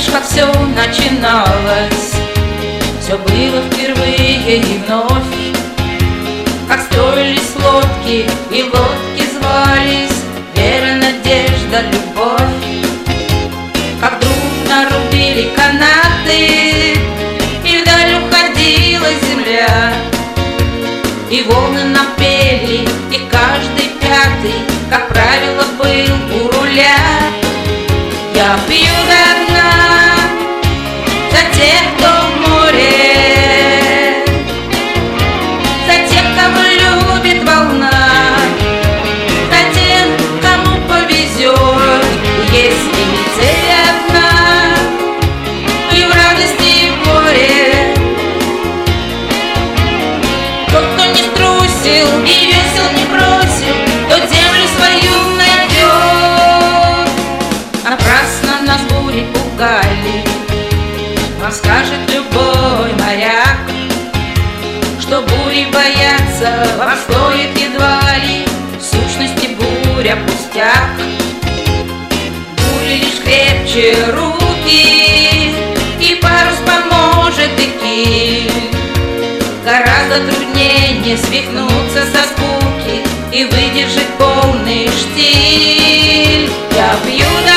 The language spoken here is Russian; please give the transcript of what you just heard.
как все начиналось, все было впервые и вновь. Как строились лодки, и лодки звались вера, надежда, любовь. Как дружно рубили канаты, и вдаль уходила земля. И волны нам пели, и каждый пятый, как правило, был у руля. Я пью до дна за тех, кто в море, за тех, кого любит волна, за тех, кому повезет, если цель одна, и в радости, и в горе. Тот, кто не струсил и весел не бросил, тот землю свою найдет. Напрасно нас бури пугали, вам скажет любой моряк, что бури бояться вам стоит едва ли, в сущности буря пустяк. Бури лишь крепче руки, и парус поможет и киль. Гораздо труднее не свихнуться со скуки и выдержать полный штиль. Я пью